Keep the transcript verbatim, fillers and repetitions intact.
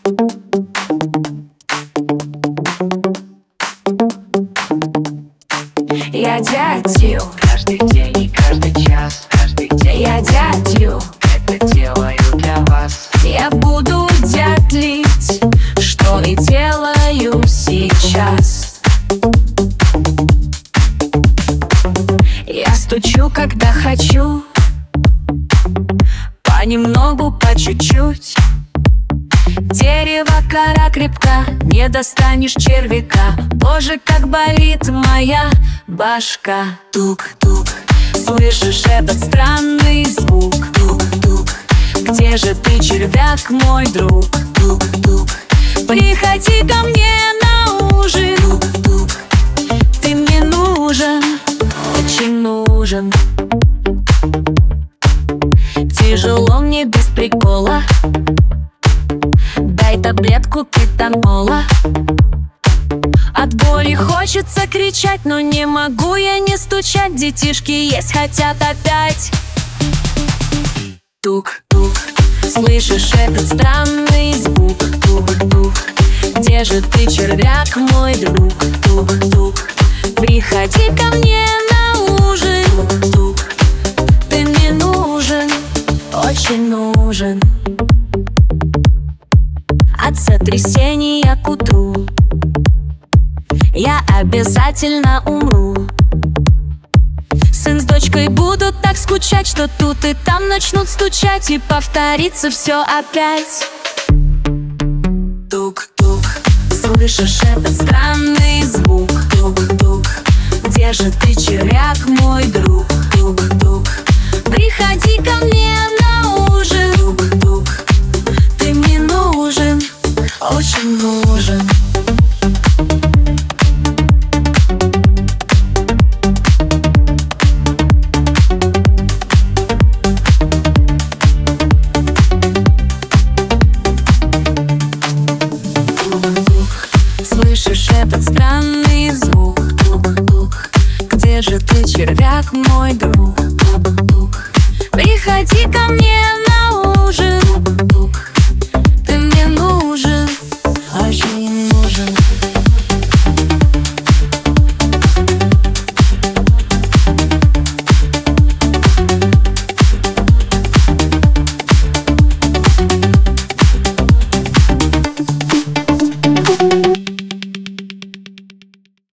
Я дятел Каждый день и каждый час, каждый день Я дятел это делаю для вас. Я буду дятлить, что и делаю сейчас. Я стучу, когда хочу, понемногу, по чуть-чуть. Дерево, кора крепка, не достанешь червяка. Боже, как болит моя башка. Тук-тук, слышишь этот странный звук? Тук-тук, где же ты, червяк, мой друг? Тук-тук, приходи ко мне на ужин. Тук-тук, ты мне нужен, очень нужен. Тяжело мне без прикола, дай таблетку кетанола. От боли хочется кричать, но не могу я не стучать. Детишки есть хотят опять. Тук-тук, слышишь этот странный звук? Тук-тук, где же ты, червяк, мой друг? Тук-тук, приходи ко мне на ужин. Тук-тук, ты мне нужен, очень нужен. От сотрясения к утру я обязательно умру. Сын с дочкой будут так скучать, что тут и там начнут стучать, и повторится все опять. Тук-тук, слышишь этот странный звук? Тук-тук, где же ты, червяк, мой друг? Тук-тук, приходи ко мне на ужин. Тук-тук, ты мне нужен, очень нужен. Слышишь этот странный звук? Тук-тук, где же ты, червяк, мой друг?